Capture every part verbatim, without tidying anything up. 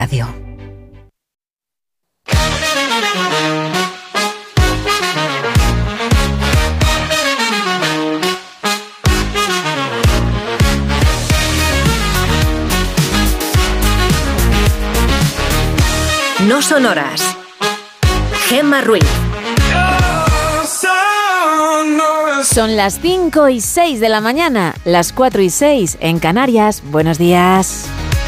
Radio. No son horas. Gemma Ruiz. Son las cinco y seis de la mañana, las cuatro y seis en Canarias. Buenos días.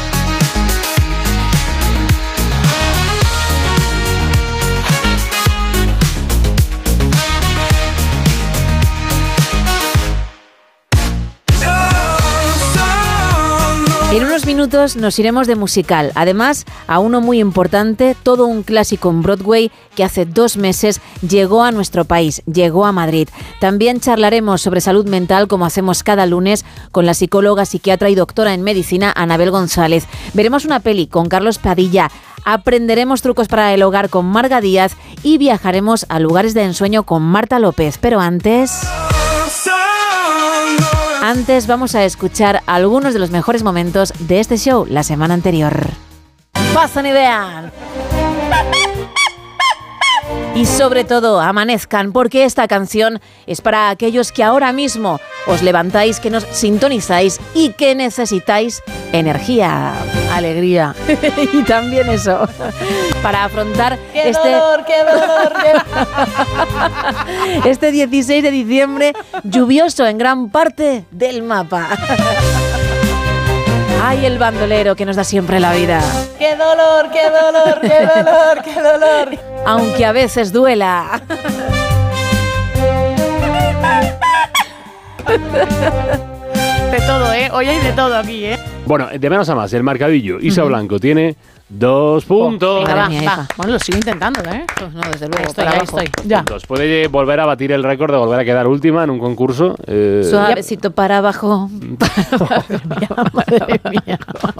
En unos minutos nos iremos de musical, además a uno muy importante, todo un clásico en Broadway que hace dos meses llegó a nuestro país, llegó a Madrid. También charlaremos sobre salud mental como hacemos cada lunes con la psicóloga, psiquiatra y doctora en medicina Anabel González. Veremos una peli con Carlos Padilla, aprenderemos trucos para el hogar con Marga Díaz y viajaremos a lugares de ensueño con Marta López. Pero antes... Antes vamos a escuchar algunos de los mejores momentos de este show la semana anterior. ¡Pasan y vean! Y sobre todo, amanezcan, porque esta canción es para aquellos que ahora mismo os levantáis, que nos sintonizáis y que necesitáis energía, alegría y también eso, para afrontar ¡Qué este... dolor, qué dolor, qué... este dieciséis de diciembre lluvioso en gran parte del mapa. ¡Ay, el bandolero que nos da siempre la vida! ¡Qué dolor, qué dolor, qué dolor, qué dolor! Aunque a veces duela. De todo, ¿eh? Hoy hay de todo aquí, ¿eh? Bueno, de menos a más, el marcadillo. Isa uh-huh. Blanco tiene dos puntos. Oh, venga, va, mía, va. Bueno, lo sigo intentando, ¿eh? Pues no, desde luego, ahí estoy, para ahí abajo. estoy. Ya. Puntos. Puede volver a batir el récord de volver a quedar última en un concurso. Eh... Suavecito para abajo. Madre mía, madre mía.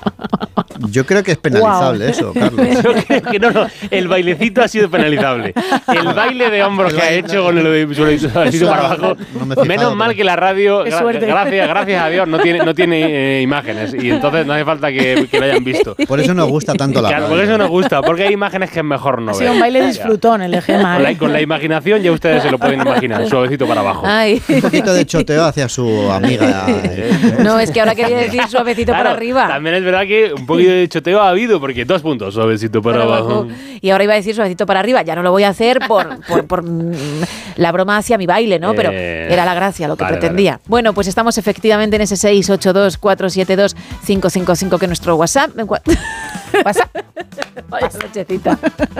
Yo creo que es penalizable wow. eso, Carlos. Yo creo que no, no. El bailecito ha sido penalizable. El baile de hombros el que baile, ha hecho no, con el suavecito para abajo. No me menos fijado, mal pero... que la radio, gra- gracias, gracias a Dios, no tiene, no tiene eh, imágenes. Y entonces no hace falta que, que lo hayan visto. Por eso nos gusta tanto la claro, radio. Por eso nos gusta, porque hay imágenes que es mejor no ha ver. sido un baile disfrutón el de Gemma. Con la, con la imaginación ya ustedes se lo pueden imaginar, suavecito para abajo. Ay. Un poquito de choteo hacia su amiga. No, es que ahora quería decir suavecito claro, para arriba. También es verdad que un poquito de choteo ha habido, porque dos puntos, suavecito para, para abajo. abajo. Y ahora iba a decir suavecito para arriba, ya no lo voy a hacer por, por, por la broma hacia mi baile, ¿no? Pero eh, era la gracia lo que vale, pretendía. Vale. Bueno, pues estamos efectivamente en ese seis ocho dos cuatro siete dos cinco cinco cinco que es nuestro WhatsApp. WhatsApp. Vaya nochecita.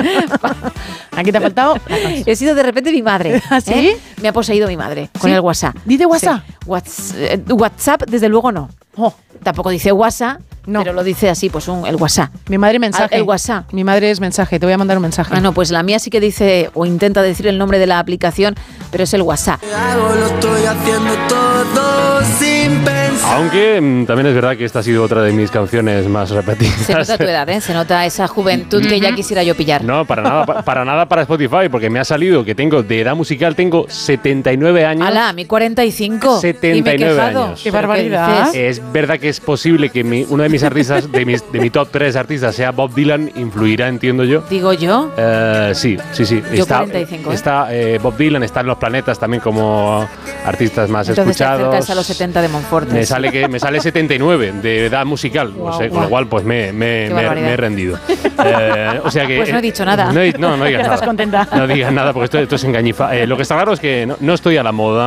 Aquí te ha faltado. He sido de repente mi madre. ¿Ah, sí? ¿eh? Me ha poseído mi madre con ¿Sí? el WhatsApp. ¿Dice WhatsApp? Sí. WhatsApp, WhatsApp, desde luego no. Oh. Tampoco dice WhatsApp, no. Pero lo dice así, pues un, el WhatsApp. Mi madre mensaje. El WhatsApp. Mi madre es mensaje, te voy a mandar un mensaje. Ah, no, pues la mía sí que dice o intenta decir el nombre de la aplicación, pero es el WhatsApp. Lo estoy haciendo todo sin pensar. Aunque mmm, también es verdad que esta ha sido otra de mis canciones más repetidas. Se nota tu edad, ¿eh? Se nota esa juventud que ya quisiera yo pillar. No, para nada, para, para nada para Spotify, porque me ha salido que tengo de edad musical, tengo setenta y nueve años. ¡Hala! Mi cuarenta y cinco. setenta y nueve y me he quejado. años. ¡Qué barbaridad! ¿Qué es verdad que es posible que mi, uno de mis artistas, de, mis, de mi top tres artistas, sea Bob Dylan, influirá, entiendo yo. ¿Digo yo? Uh, sí, sí, sí. Yo está, cuarenta y cinco, ¿eh? Está eh, Bob Dylan, está en Los Planetas también como artistas más Entonces escuchados. Entonces te acercas a los setenta de Monfortes. Me sale, que, me sale setenta y nueve de edad musical, Wow, no sé, wow. con lo cual pues me, me, me, me he rendido. eh, o sea que, pues no he dicho nada. No, no, no digas ya nada. Estás contenta. No digas nada porque esto, esto es engañifa. Eh, lo que está claro es que no, no estoy a la moda.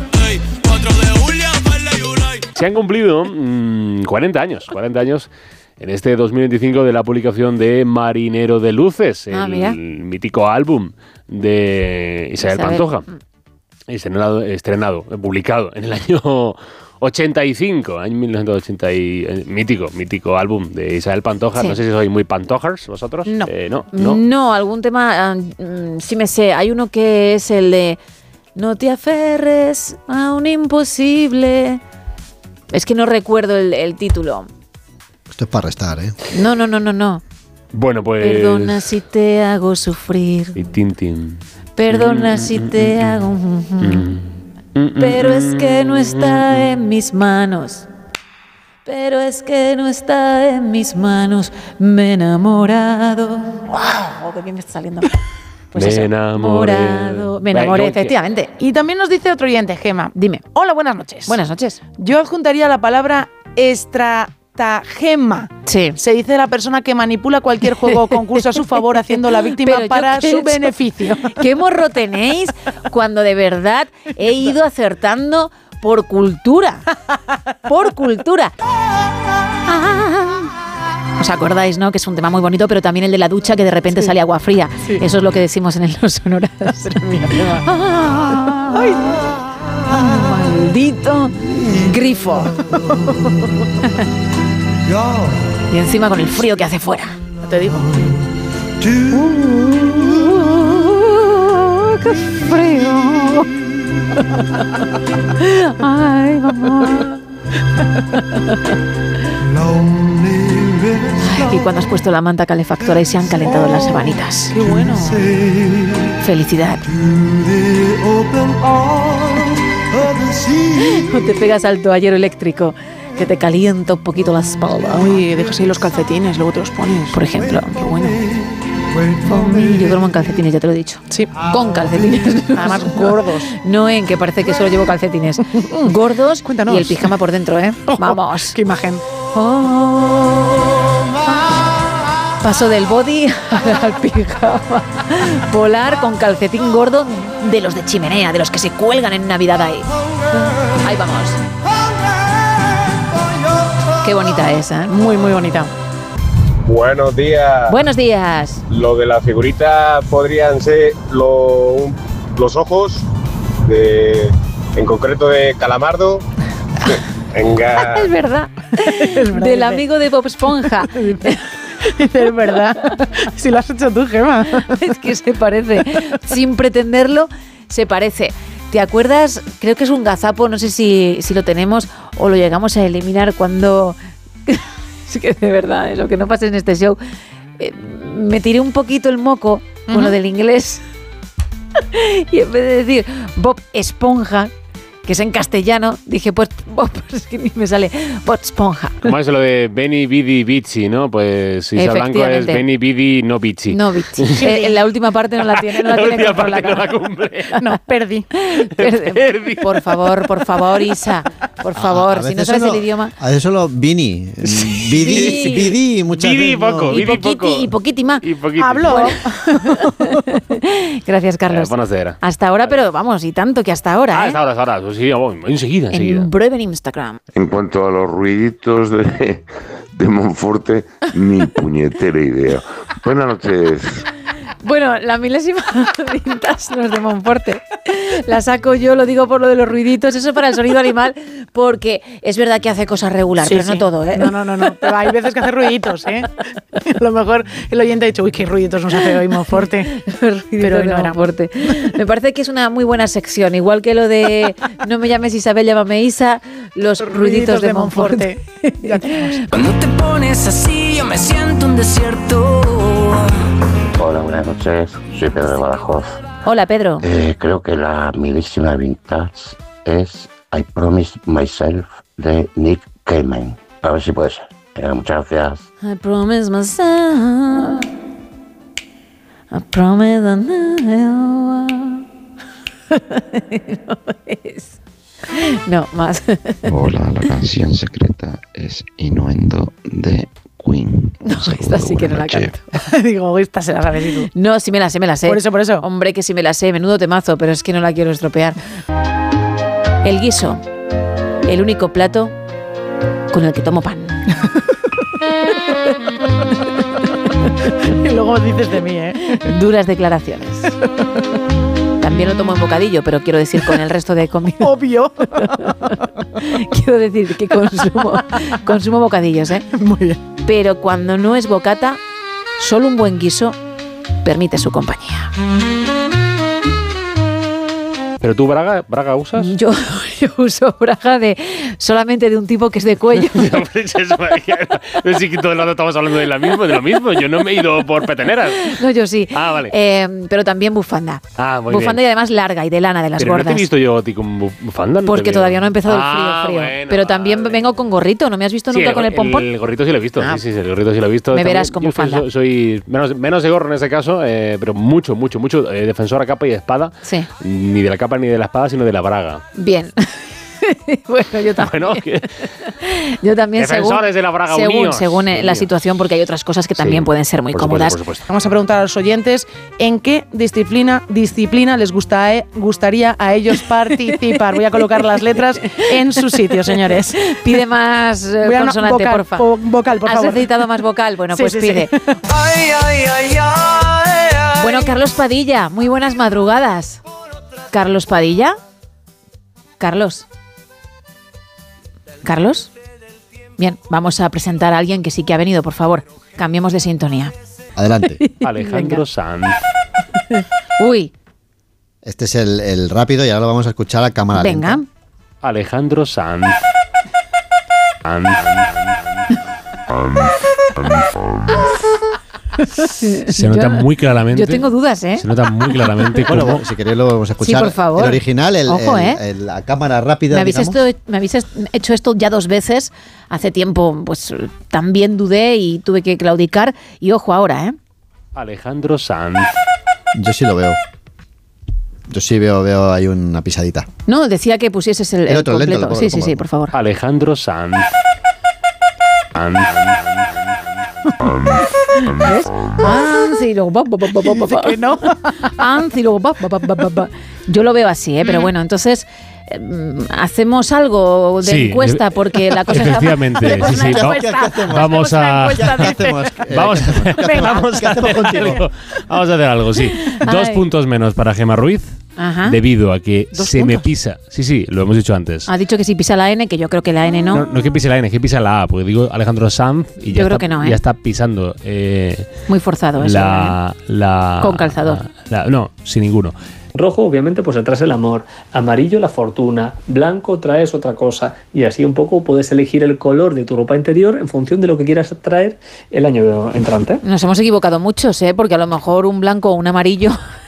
Se han cumplido mmm, cuarenta años, cuarenta años en este dos mil veinticinco de la publicación de Marinero de Luces, el ah, mítico álbum de Isabel Pantoja. Estrenado, estrenado, publicado en el año ochenta y cinco, año mil novecientos ochenta y cinco, mítico, mítico álbum de Isabel Pantoja. Sí. No sé si sois muy pantojers vosotros. No, eh, no, no, no, algún tema um, sí me sé. Hay uno que es el de no te aferres a un imposible. Es que no recuerdo el, el título. Esto es para restar, ¿eh? No, no, no, no, no. Bueno, pues... Perdona si te hago sufrir. Y Tintín. Perdona si te hago... Pero es que no está en mis manos. pero es que no está en mis manos, me he enamorado. ¡Wow! ¡Qué bien me está saliendo! Pues me eso, enamoré. enamorado. Me enamoré, efectivamente. Y también nos dice otro oyente, Gema. Dime. Hola, buenas noches. Buenas noches. Yo adjuntaría la palabra estratagema. Sí. Se dice de la persona que manipula cualquier juego o concurso a su favor haciendo la víctima Pero yo para qué he su hecho. beneficio. ¿Qué morro tenéis cuando de verdad he ido acertando por cultura? Por cultura. ¿Os acordáis, no? Que es un tema muy bonito, pero también el de la ducha, que de repente Sí. sale agua fría. Sí. Eso es lo que decimos en el Los Sonoras. Ay, maldito grifo. Y encima con el frío que hace fuera. No te digo. ¡Qué frío! ¡Ay, mamá! Y cuando has puesto la manta calefactora y se han calentado las sabanitas. ¡Qué bueno! Felicidad. No te pegas al toallero eléctrico que te calienta un poquito la espalda. Uy, dejas ahí los calcetines, luego te los pones. Por ejemplo. Qué bueno. Yo duermo en calcetines, ya te lo he dicho. Sí. Con calcetines. Además, gordos. No en que parece que solo llevo calcetines. Gordos. Cuéntanos. Y el pijama por dentro, ¿eh? Vamos. ¡Qué imagen! Paso del body al pijama polar con calcetín gordo de los de chimenea, de los que se cuelgan en Navidad ahí. Ahí vamos. Qué bonita es, ¿eh? Muy, muy bonita. Buenos días. Buenos días. Lo de la figurita podrían ser lo- un- los ojos, de, en concreto de Calamardo. Venga. Es verdad. Es verdad, Del dice. amigo de Bob Esponja. Dice, es verdad. Si lo has hecho tú, Gema. Es que se parece. Sin pretenderlo, se parece. ¿Te acuerdas? Creo que es un gazapo, no sé si, si lo tenemos o lo llegamos a eliminar cuando... Es que de verdad, es lo que no pasa en este show. Eh, me tiré un poquito el moco con Ujú. lo del inglés y en vez de decir Bob Esponja, que es en castellano, dije pues Bob, es que ni me sale Bob Esponja. Como es lo de Benny Bidi Bici, ¿no? Pues Isa Blanco es Efectivamente. Benny Bidi no Bici. No, bichi. Eh, en la última parte no la tiene, no la La tiene última parte controlada. no la cumple. No, perdí. Perde- Perdí. Por favor, por favor, Isa, por favor, A si no veces sabes solo- el idioma. A veces solo Vini. Bidi, Bidi. Bidi, muchas Bidi veces no. poco, Y Bidi poquiti, poco. y poquiti más. Y poquito. Hablo. Gracias, Carlos. Eh, buonasera. Hasta ahora, pero vamos, y tanto que hasta ahora, Ah, ¿eh? hasta ahora, hasta ahora. Sí, vamos, enseguida, enseguida. En breve en Instagram. En cuanto a los ruiditos de, de Monforte, ni puñetera idea. Buenas noches. Bueno, la milésima vintage no es de Monforte. La saco yo, lo digo por lo de los ruiditos, eso para el sonido animal, porque es verdad que hace cosas regular, Sí, pero no sí. todo, ¿eh? No, no, no, no. Pero hay veces que hace ruiditos, ¿eh? A lo mejor el oyente ha dicho, uy, qué ruiditos nos hace hoy Monforte. Pero hoy no era. Monforte. Me parece que es una muy buena sección, igual que lo de no me llames Isabel, llámame Isa, los ruiditos, de, Monforte. Ya tenemos. Cuando te pones así, yo me siento un desierto. Hola, buenas noches. Soy Pedro de Badajoz. Hola, Pedro. Eh, creo que la milísima vintage es I Promise Myself de Nick Cayman. A ver si puede ser. Eh, muchas gracias. I promise myself, I promise that no, no es. No, más. Hola, la canción secreta es Innuendo de Queen. Un No, saludo, esta sí que no buena la noche. canto. Digo, esta se la sabes y tú. No, sí me la sé, me la sé. Por eso, por eso. Hombre, que sí me la sé, menudo temazo, pero es que no la quiero estropear. El guiso, el único plato con el que tomo pan. Y luego dices de mí, ¿eh? Duras declaraciones. También lo tomo en bocadillo, pero quiero decir con el resto de comida. Obvio. Quiero decir que consumo, consumo bocadillos, ¿eh? Muy bien. Pero cuando no es bocata, solo un buen guiso permite su compañía. ¿Pero tú, Braga, Braga usas? Yo, yo uso braga de, solamente de un tipo que es de cuello. No sé que todo el rato estamos hablando de, la misma, de lo mismo. Yo no me he ido por peteneras. No, yo sí. Ah, vale. Eh, pero también bufanda. Ah, muy bufanda bien. y además larga y de lana, de las pero gordas. ¿No te he visto yo a ti con bufanda? No Porque todavía no ha empezado ah, el frío, frío. Bueno, pero también vale. vengo con gorrito. ¿No me has visto sí, nunca el, con el pompón? El gorrito sí lo he visto. Ah. Sí, sí, el gorrito sí lo he visto. Me También, verás con yo bufanda. Soy, soy menos, menos de gorro en ese caso, eh, pero mucho, mucho, mucho eh, defensor a capa y espada. Sí. Ni de la capa ni de la espada, sino de la braga. Bien. Bueno, yo también. Bueno, que... Yo también, Defensores según, de la braga según, unidos. según eh, la Unidos. situación, porque hay otras cosas que también Sí, pueden ser muy por cómodas. supuesto, por supuesto. Vamos a preguntar a los oyentes en qué disciplina, disciplina les gusta, eh, gustaría a ellos participar. Voy a colocar las letras en su sitio, señores. Pide más eh, Voy a una- consonante, vocal, porfa. po- vocal, por ¿Has favor. necesitado más vocal? Bueno, Sí, pues sí, pide. sí. Ay, ay, ay, ay, ay. Bueno, Carlos Padilla, muy buenas madrugadas. ¿Carlos Padilla? ¿Carlos? ¿Carlos? Bien, vamos a presentar a alguien que sí que ha venido, por favor. Cambiemos de sintonía. Adelante. Alejandro Sanz. Uy, Este es el, el rápido y ahora lo vamos a escuchar a cámara venga. lenta. Alejandro Sanz. Sanz. Se nota Yo- muy claramente. Yo tengo dudas, ¿eh? Se nota muy claramente cómo. Bueno, si queréis lo vamos a escuchar. Sí, por favor. El original, el, Ojo, el- ¿eh? el- la cámara rápida, Me habéis, digamos. esto- me habéis est- hecho esto ya dos veces. Hace tiempo, pues también dudé y tuve que claudicar. Y ojo ahora, ¿eh? Alejandro Sanz. Yo sí lo veo. Yo sí veo, veo ahí una pisadita. No, decía que pusieses el, El el otro, lento, completo. lo pongo, sí, lo sí, pongo. sí, por favor. Alejandro Sanz. Sanz. ¿Ves? Anzi, y luego pa, pa, pa, pa, pa, pa. Que no. Anzi, y luego pa, pa, pa, pa, pa, pa. Yo lo veo así, ¿eh? Pero bueno, entonces eh, hacemos algo de Sí, encuesta porque la cosa efectivamente, está... sí, sí, Una va- encuesta. vamos a- Hacemos una ¿Qué encuesta, dice. hacemos? Eh, Vamos, Venga, vamos ¿qué a hacemos hacer contigo? algo. Vamos a hacer algo, sí. Dos Ay. puntos menos para Gemma Ruiz. Ajá. Debido a que ¿Dos se me puntos? pisa. Sí, sí, lo hemos dicho antes. Ha dicho que si pisa la N, que yo creo que la N no. No, no es que pise la N, es que pisa la A, porque digo Alejandro Sanz y ya, Yo creo está, que no, ¿eh? ya está pisando eh, Muy forzado eso. la, la. Con calzador. la- no, sin ninguno. Rojo, obviamente, pues atrás el amor. Amarillo, la fortuna. Blanco, traes otra cosa. Y así un poco puedes elegir el color de tu ropa interior en función de lo que quieras traer el año entrante. Nos hemos equivocado muchos, ¿eh? Porque a lo mejor un blanco o un amarillo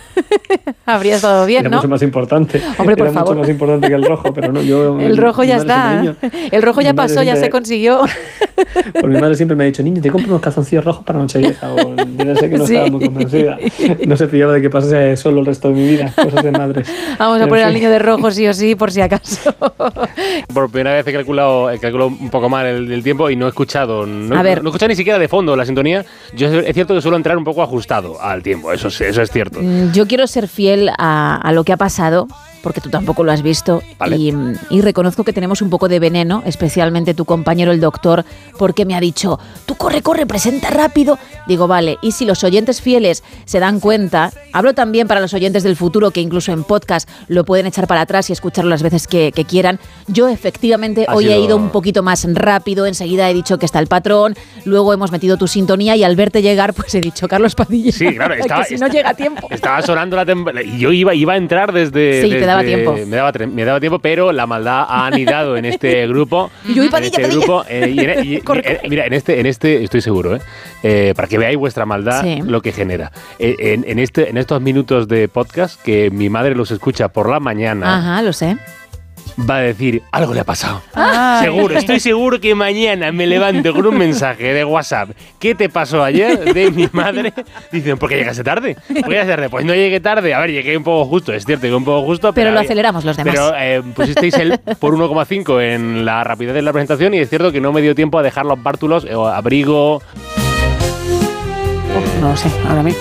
habría estado bien, Era ¿no? mucho más importante. Hombre, por Era favor. mucho más importante que el rojo, pero no, yo... El rojo mi ya madre está. siempre, niño, El rojo ya mi madre pasó, ya se siempre- consiguió. Pues mi madre siempre me ha dicho, niño, te compro unos calzoncillos rojos para Nochevieja. O yo no sé que no Sí. estaba muy convencida. No se fiaba de que pasase solo el resto de mi vida. Cosas de madres. Vamos a En poner al fin. niño de rojo sí o sí, por si acaso. Por primera vez he calculado, he calculado un poco mal el, el tiempo y no he escuchado. No, A ver. no he escuchado ni siquiera de fondo la sintonía. Yo es cierto que suelo entrar un poco ajustado al tiempo, eso, sí, eso es cierto. Mm, Yo quiero ser fiel a, a lo que ha pasado, porque tú tampoco lo has visto, Vale. y, y reconozco que tenemos un poco de veneno, especialmente tu compañero el doctor, porque me ha dicho, tú corre, corre, presenta rápido. Digo, vale, y si los oyentes fieles se dan cuenta, hablo también para los oyentes del futuro, que incluso en podcast lo pueden echar para atrás y escucharlo las veces que, que quieran, yo efectivamente Ha hoy he sido- ido un poquito más rápido, enseguida he dicho que está el patrón, luego hemos metido tu sintonía y al verte llegar, pues he dicho, Carlos Padilla, Sí, claro, estaba- que si no llega a tiempo. Estaba sonando la tem- y yo iba, iba a entrar desde... Sí, te desde- daba tiempo. Me daba, tre- me daba tiempo, pero la maldad ha anidado en este grupo. Y yo, y en Padilla, este Padilla. grupo, eh, y en- y- Corre, y- eh, corre. mira, en este, en este estoy seguro, ¿eh? Eh, para que veáis vuestra maldad, Sí. lo que genera. Eh, en, en este, en estos minutos de podcast, que mi madre los escucha por la mañana, Ajá, lo sé. va a decir, algo le ha pasado. Ay. Seguro, estoy seguro que mañana me levanto con un mensaje de WhatsApp. ¿Qué te pasó ayer? De mi madre. Dicen, ¿por qué llegaste tarde? ¿Por qué llegaste tarde? Pues no llegué tarde. A ver, llegué un poco justo. Es cierto que un poco justo. Pero lo había- aceleramos los demás. Pero eh, pusisteis el por uno coma cinco en la rapidez de la presentación y es cierto que no me dio tiempo a dejar los bártulos, eh, o abrigo. No lo sé, ahora mismo.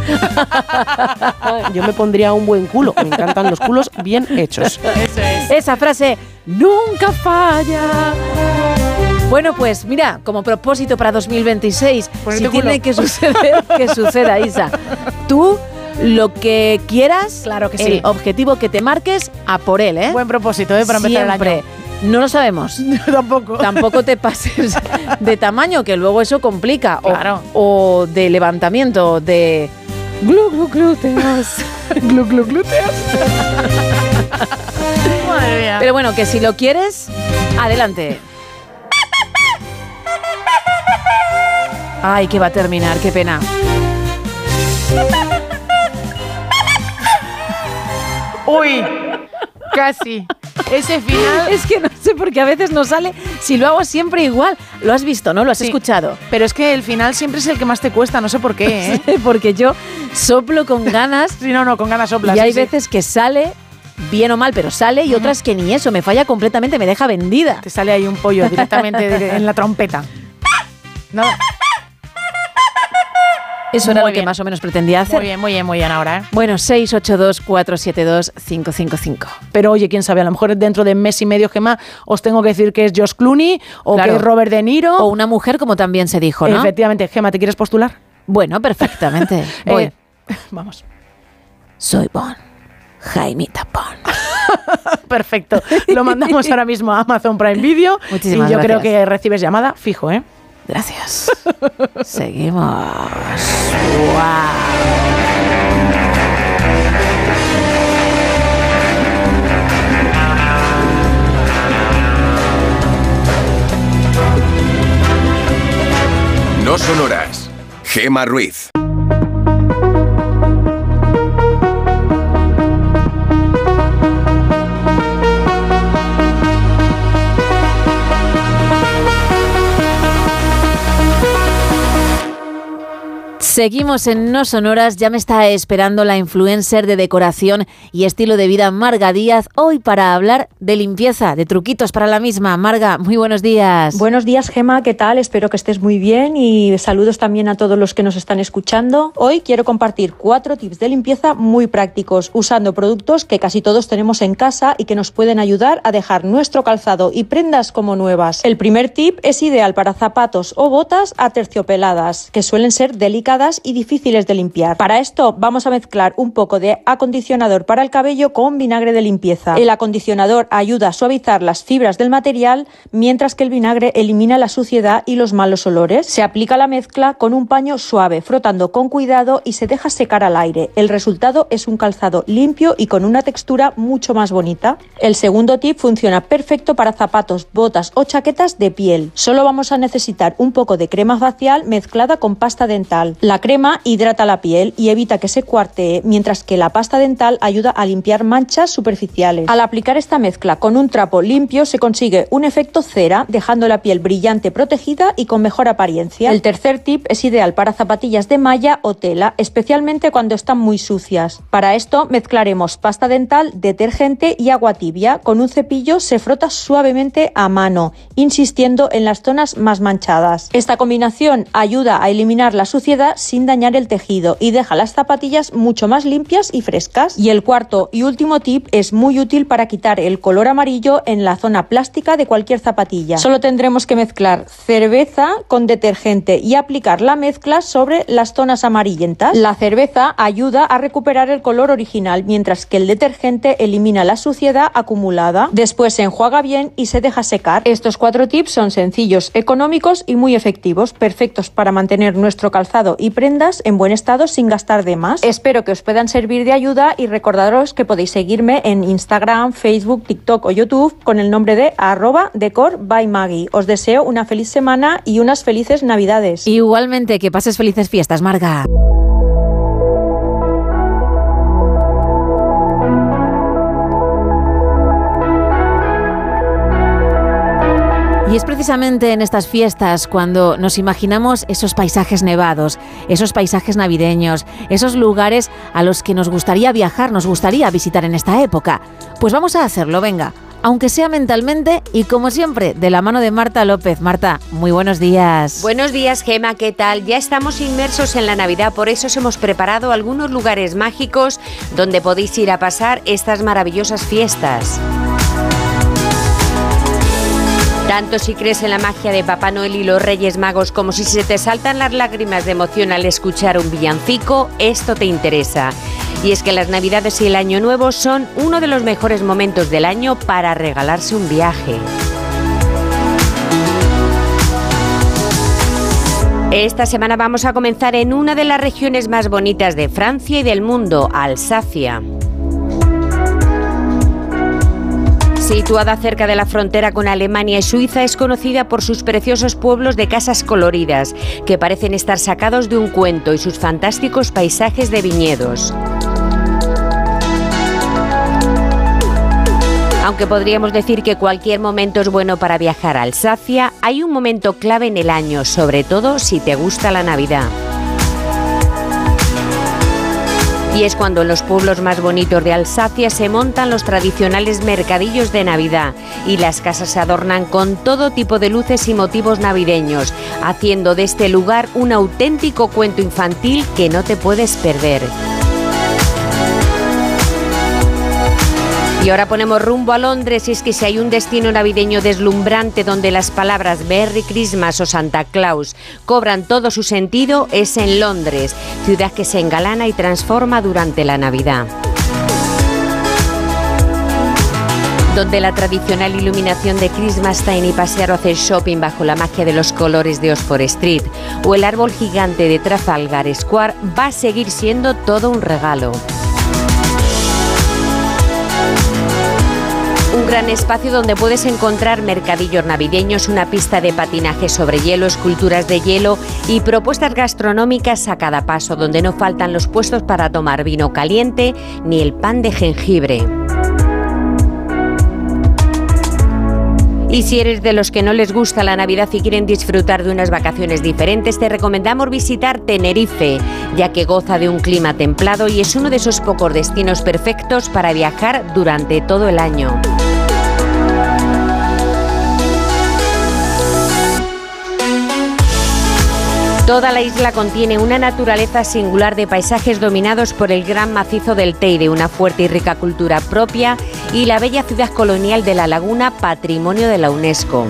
Yo me pondría un buen culo. Me encantan los culos bien hechos. Esa frase nunca falla. Bueno, pues mira, como propósito para dos mil veintiséis, Ponerte si culo. tiene que suceder, que suceda, Isa. Tú, lo que quieras, Claro que el sí. objetivo que te marques, a por él, ¿eh? Buen propósito, ¿eh? Para empezar Siempre. el año. No lo sabemos. Tampoco. Tampoco te pases de tamaño, que luego eso complica. O- Claro. O, de levantamiento, de glu, glu, glúteos. Glu, glu, glúteos. Madre mía. Pero bueno, que si lo quieres, adelante. Ay, que va a terminar, qué pena. Uy, casi. Ese final... Es que no sé por qué a veces no sale. Si lo hago siempre igual. Lo has visto, ¿no? Lo has sí, escuchado. Pero es que el final siempre es el que más te cuesta. No sé por qué, ¿eh? Sí, porque yo soplo con ganas. Sí, no, no, con ganas soplas. Y hay sí, veces sí. que sale... bien o mal, pero sale, y otras que ni eso, me falla completamente, me deja vendida. Te sale ahí un pollo directamente en la trompeta. Nada. Eso era muy lo bien. que más o menos pretendía hacer. Muy bien, muy bien, muy bien ahora, ¿eh? Bueno, seis ocho dos, cuatro siete dos, cinco cinco cinco. Pero oye, quién sabe, a lo mejor dentro de mes y medio, Gemma, os tengo que decir que es George Clooney o claro. que es Robert De Niro. O una mujer, como también se dijo, ¿no? Efectivamente. Gemma, ¿te quieres postular? Bueno, perfectamente. Voy. Eh, vamos. Soy Bond. Jaimita Bond. Perfecto. Lo mandamos ahora mismo a Amazon Prime Video. Muchísimas y yo gracias. creo que recibes llamada fijo, ¿eh? Gracias. Seguimos. Wow. No sonoras. Gemma Ruiz. Seguimos en No Sonoras, ya me está esperando la influencer de decoración y estilo de vida Marga Díaz, hoy para hablar de limpieza, de truquitos para la misma. Marga, muy buenos días. Buenos días, Gemma, ¿qué tal? Espero que estés muy bien y saludos también a todos los que nos están escuchando. Hoy quiero compartir cuatro tips de limpieza muy prácticos, usando productos que casi todos tenemos en casa y que nos pueden ayudar a dejar nuestro calzado y prendas como nuevas. El primer tip es ideal para zapatos o botas aterciopeladas, que suelen ser delicadas y difíciles de limpiar. Para esto vamos a mezclar un poco de acondicionador para el cabello con vinagre de limpieza. El acondicionador ayuda a suavizar las fibras del material, mientras que el vinagre elimina la suciedad y los malos olores. Se aplica la mezcla con un paño suave, frotando con cuidado y se deja secar al aire. El resultado es un calzado limpio y con una textura mucho más bonita. El segundo tip funciona perfecto para zapatos, botas o chaquetas de piel. Solo vamos a necesitar un poco de crema facial mezclada con pasta dental. La crema hidrata la piel y evita que se cuartee, mientras que la pasta dental ayuda a limpiar manchas superficiales. Al aplicar esta mezcla con un trapo limpio se consigue un efecto cera, dejando la piel brillante, protegida y con mejor apariencia. El tercer tip es ideal para zapatillas de malla o tela, especialmente cuando están muy sucias. Para esto mezclaremos pasta dental, detergente y agua tibia. Con un cepillo se frota suavemente a mano, insistiendo en las zonas más manchadas. Esta combinación ayuda a eliminar la suciedad sin dañar el tejido y deja las zapatillas mucho más limpias y frescas. Y el cuarto y último tip es muy útil para quitar el color amarillo en la zona plástica de cualquier zapatilla. Solo tendremos que mezclar cerveza con detergente y aplicar la mezcla sobre las zonas amarillentas. La cerveza ayuda a recuperar el color original, mientras que el detergente elimina la suciedad acumulada. Después se enjuaga bien y se deja secar. Estos cuatro tips son sencillos, económicos y muy efectivos, perfectos para mantener nuestro calzado y prendas en buen estado sin gastar de más. Espero que os puedan servir de ayuda y recordaros que podéis seguirme en Instagram, Facebook, TikTok o YouTube con el nombre de arroba decor by Maggie. Os deseo una feliz semana y unas felices navidades. Igualmente, que pases felices fiestas, Marga. Y es precisamente en estas fiestas cuando nos imaginamos esos paisajes nevados, esos paisajes navideños, esos lugares a los que nos gustaría viajar, nos gustaría visitar en esta época. Pues vamos a hacerlo, venga, aunque sea mentalmente y como siempre, de la mano de Marta López. Marta, muy buenos días. Buenos días, Gemma, ¿qué tal? Ya estamos inmersos en la Navidad, por eso os hemos preparado algunos lugares mágicos donde podéis ir a pasar estas maravillosas fiestas. Tanto si crees en la magia de Papá Noel y los Reyes Magos como si se te saltan las lágrimas de emoción al escuchar un villancico, esto te interesa. Y es que las Navidades y el Año Nuevo son uno de los mejores momentos del año para regalarse un viaje. Esta semana vamos a comenzar en una de las regiones más bonitas de Francia y del mundo, Alsacia. Situada cerca de la frontera con Alemania y Suiza, es conocida por sus preciosos pueblos de casas coloridas, que parecen estar sacados de un cuento, y sus fantásticos paisajes de viñedos. Aunque podríamos decir que cualquier momento es bueno para viajar a Alsacia, hay un momento clave en el año, sobre todo si te gusta la Navidad. Y es cuando en los pueblos más bonitos de Alsacia se montan los tradicionales mercadillos de Navidad y las casas se adornan con todo tipo de luces y motivos navideños, haciendo de este lugar un auténtico cuento infantil que no te puedes perder. Y ahora ponemos rumbo a Londres, y es que si hay un destino navideño deslumbrante donde las palabras Merry Christmas o Santa Claus cobran todo su sentido, es en Londres, ciudad que se engalana y transforma durante la Navidad. Donde la tradicional iluminación de Christmas Time y pasear o hacer shopping bajo la magia de los colores de Oxford Street o el árbol gigante de Trafalgar Square va a seguir siendo todo un regalo. Un gran espacio donde puedes encontrar mercadillos navideños, una pista de patinaje sobre hielo, esculturas de hielo y propuestas gastronómicas a cada paso, donde no faltan los puestos para tomar vino caliente ni el pan de jengibre. Y si eres de los que no les gusta la Navidad y quieren disfrutar de unas vacaciones diferentes, te recomendamos visitar Tenerife, ya que goza de un clima templado y es uno de esos pocos destinos perfectos para viajar durante todo el año. Toda la isla contiene una naturaleza singular de paisajes dominados por el gran macizo del Teide, una fuerte y rica cultura propia y la bella ciudad colonial de La Laguna, patrimonio de la UNESCO.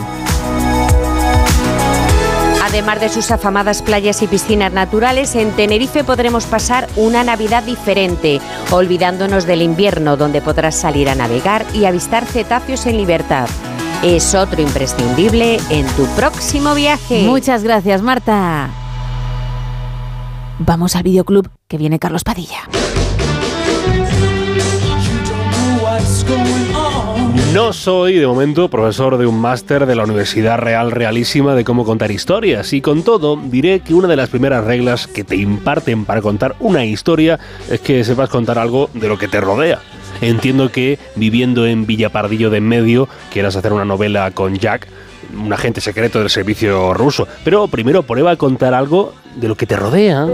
Además de sus afamadas playas y piscinas naturales, en Tenerife podremos pasar una Navidad diferente, olvidándonos del invierno, donde podrás salir a navegar y avistar cetáceos en libertad. Es otro imprescindible en tu próximo viaje. Muchas gracias, Marta. Vamos al videoclub, que viene Carlos Padilla. No soy, de momento, profesor de un máster de la Universidad Real Realísima de cómo contar historias, y con todo diré que una de las primeras reglas que te imparten para contar una historia es que sepas contar algo de lo que te rodea. Entiendo que, viviendo en Villapardillo de en medio, quieras hacer una novela con Jack, un agente secreto del servicio ruso, pero primero prueba a contar algo de lo que te rodea.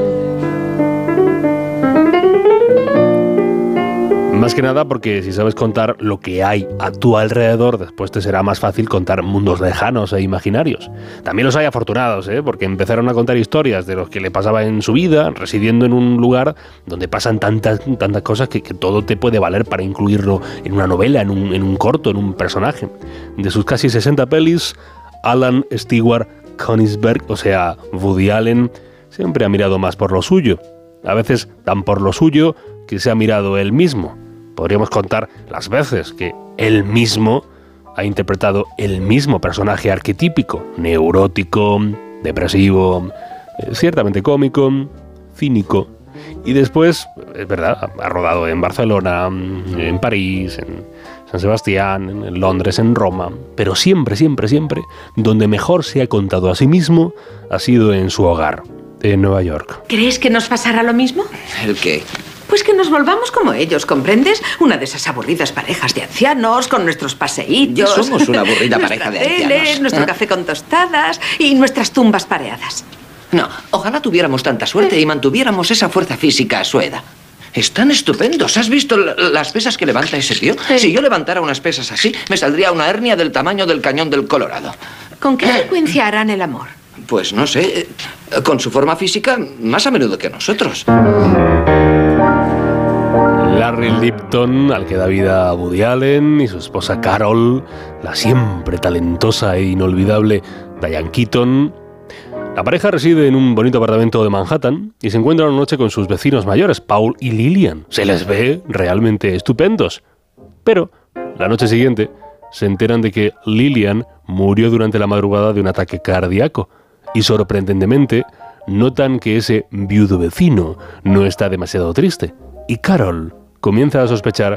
Más que nada porque si sabes contar lo que hay a tu alrededor, después te será más fácil contar mundos lejanos e imaginarios. También los hay afortunados, ¿eh? Porque empezaron a contar historias de lo que le pasaba en su vida, residiendo en un lugar donde pasan tantas, tantas cosas que, que todo te puede valer para incluirlo en una novela, en un, en un corto, en un personaje. De sus casi sesenta pelis, Alan Stewart Königsberg, o sea, Woody Allen, siempre ha mirado más por lo suyo. A veces tan por lo suyo que se ha mirado él mismo. Podríamos contar las veces que él mismo ha interpretado el mismo personaje arquetípico, neurótico, depresivo, eh, ciertamente cómico, cínico. Y después, es verdad, ha rodado en Barcelona, en París, en San Sebastián, en Londres, en Roma. Pero siempre, siempre, siempre, donde mejor se ha contado a sí mismo ha sido en su hogar, en Nueva York. ¿Crees que nos pasará lo mismo? ¿El qué? Pues que nos volvamos como ellos, ¿comprendes? Una de esas aburridas parejas de ancianos con nuestros paseítos. Ya somos una aburrida pareja de tele, ancianos. Nuestro ¿Eh? café con tostadas y nuestras tumbas pareadas. No, ojalá tuviéramos tanta suerte y mantuviéramos esa fuerza física a su edad. Están estupendos. ¿Has visto las pesas que levanta ese tío? Sí. Si yo levantara unas pesas así, me saldría una hernia del tamaño del cañón del Colorado. ¿Con qué frecuencia harán el amor? Pues no sé, con su forma física más a menudo que nosotros. Larry Lipton, al que da vida a Woody Allen, y su esposa Carol, la siempre talentosa e inolvidable Diane Keaton. La pareja reside en un bonito apartamento de Manhattan y se encuentra una noche con sus vecinos mayores, Paul y Lillian. Se les ve realmente estupendos. Pero, la noche siguiente, se enteran de que Lillian murió durante la madrugada de un ataque cardíaco. Y sorprendentemente, notan que ese viudo vecino no está demasiado triste. Y Carol comienza a sospechar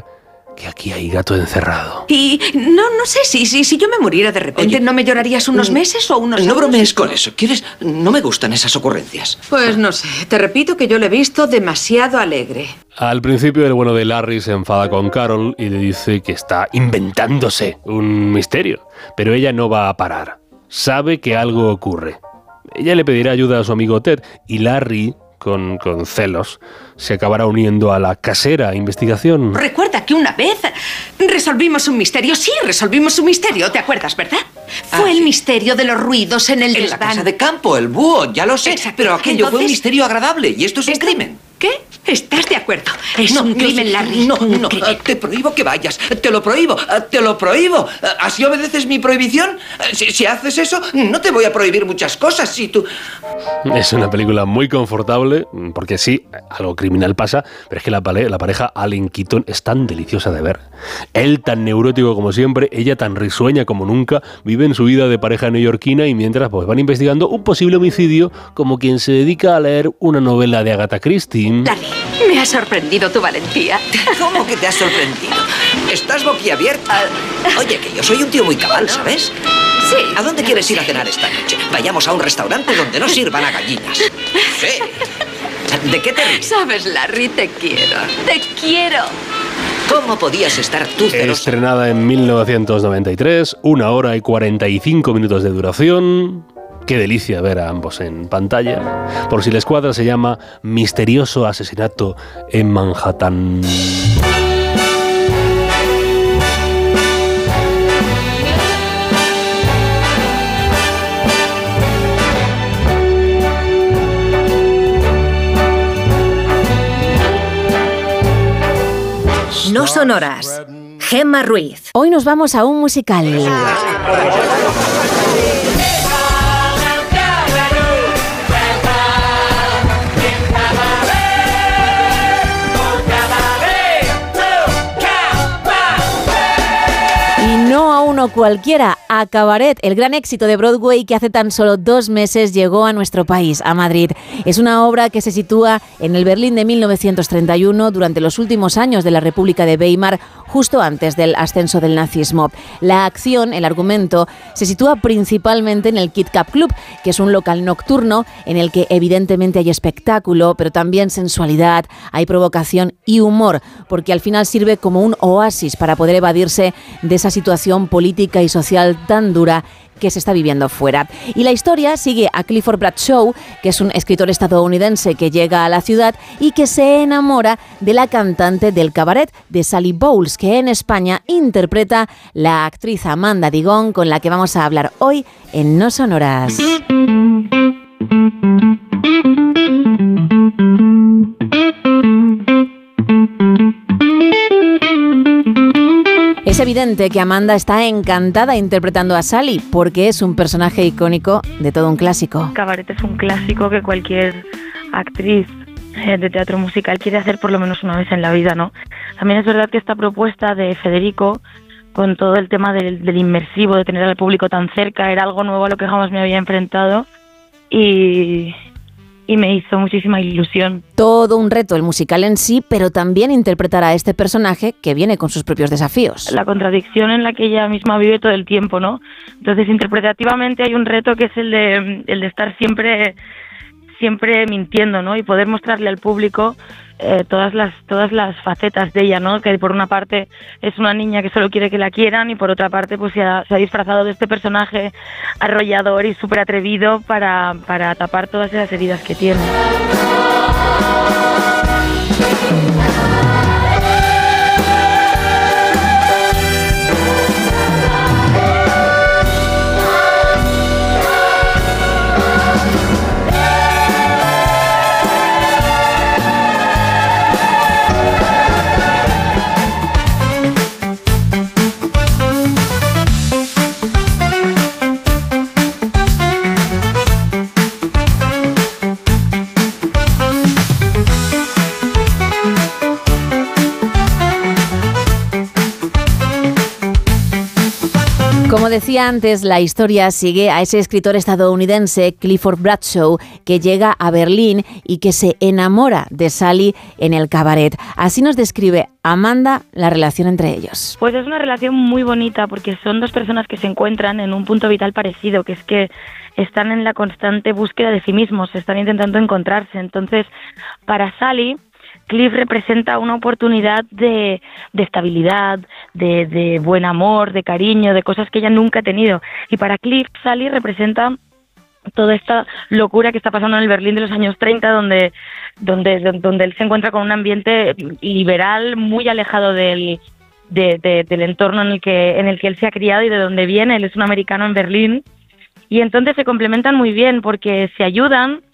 que aquí hay gato encerrado. Y no, no sé, si, si, si yo me muriera de repente, Oye, ¿no me llorarías unos meses o unos No años? bromees con eso. ¿Quieres? No me gustan esas ocurrencias. Pues no sé, te repito que yo lo he visto demasiado alegre. Al principio el bueno de Larry se enfada con Carol y le dice que está inventándose un misterio, pero ella no va a parar. Sabe que algo ocurre. Ella le pedirá ayuda a su amigo Ted y Larry, con, con celos, se acabará uniendo a la casera investigación. Recuerda que una vez resolvimos un misterio. Sí, resolvimos un misterio, ¿te acuerdas, verdad? Fue Ah, el sí. misterio de los ruidos en el En la desván. casa de campo, el búho, ya lo sé. Exacto. Pero aquello fue un Entonces, misterio agradable y esto es un ¿esto? crimen. ¿Qué? ¿Estás de acuerdo? Es No, un no, crimen, sí, Larry. No, un no, crimen. te prohíbo que vayas. Te lo prohíbo, te lo prohíbo. ¿Así obedeces mi prohibición? Si, si haces eso, no te voy a prohibir muchas cosas. Si tú... Es una película muy confortable, porque sí, algo criminal pasa, pero es que la, pare- la pareja Allen Keaton es tan deliciosa de ver. Él tan neurótico como siempre, ella tan risueña como nunca, viven su vida de pareja neoyorquina y mientras pues, van investigando un posible homicidio como quien se dedica a leer una novela de Agatha Christie. Larry, me ha sorprendido tu valentía. ¿Cómo que te has sorprendido? Estás boquiabierta. Oye, que yo soy un tío muy cabal, ¿sabes? Sí. ¿A dónde quieres ir a cenar esta noche? Vayamos a un restaurante donde no sirvan a gallinas. Sí. ¿De qué te ríes? Sabes, Larry, te quiero. Te quiero. ¿Cómo podías estar tú celosa? Estrenada en mil novecientos noventa y tres, una hora y cuarenta y cinco minutos de duración. Qué delicia ver a ambos en pantalla. Por si les cuadra, se llama Misterioso asesinato en Manhattan. No sonoras. Gemma Ruiz. Hoy nos vamos a un musical. Y no a uno cualquiera, a Cabaret, el gran éxito de Broadway que hace tan solo dos meses llegó a nuestro país, a Madrid. Es una obra que se sitúa en el Berlín de mil novecientos treinta y uno, durante los últimos años de la República de Weimar, justo antes del ascenso del nazismo. La acción, el argumento, se sitúa principalmente en el Kit Kat Club, que es un local nocturno en el que evidentemente hay espectáculo, pero también sensualidad, hay provocación y humor, porque al final sirve como un oasis para poder evadirse de esa situación política y social tan dura que se está viviendo fuera. Y la historia sigue a Clifford Bradshaw, que es un escritor estadounidense que llega a la ciudad y que se enamora de la cantante del cabaret, de Sally Bowles, que en España interpreta la actriz Amanda Digón, con la que vamos a hablar hoy en No Sonoras. Es evidente que Amanda está encantada interpretando a Sally porque es un personaje icónico de todo un clásico. Cabaret es un clásico que cualquier actriz eh, de teatro musical quiere hacer por lo menos una vez en la vida, ¿no? También es verdad que esta propuesta de Federico, con todo el tema del, del inmersivo, de tener al público tan cerca, era algo nuevo a lo que jamás me había enfrentado y... y me hizo muchísima ilusión. Todo un reto el musical en sí, pero también interpretar a este personaje que viene con sus propios desafíos. La contradicción en la que ella misma vive todo el tiempo, ¿no? Entonces, interpretativamente hay un reto que es el de, el de estar siempre, siempre mintiendo, ¿no? Y poder mostrarle al público eh, todas las todas las facetas de ella, ¿no? Que por una parte es una niña que solo quiere que la quieran y por otra parte pues se ha, se ha disfrazado de este personaje arrollador y súper atrevido para, para tapar todas esas heridas que tiene. decía antes, la historia sigue a ese escritor estadounidense Clifford Bradshaw, que llega a Berlín y que se enamora de Sally en el cabaret. Así nos describe Amanda la relación entre ellos. Pues es una relación muy bonita porque son dos personas que se encuentran en un punto vital parecido, que es que están en la constante búsqueda de sí mismos, están intentando encontrarse. Entonces, para Sally, Cliff representa una oportunidad de, de estabilidad, de, de buen amor, de cariño, de cosas que ella nunca ha tenido. Y para Cliff, Sally representa toda esta locura que está pasando en el Berlín de los años treinta, donde, donde, donde él se encuentra con un ambiente liberal muy alejado del, de, de, del entorno en el, que, en el que él se ha criado y de donde viene. Él es un americano en Berlín. Y entonces se complementan muy bien porque se ayudan,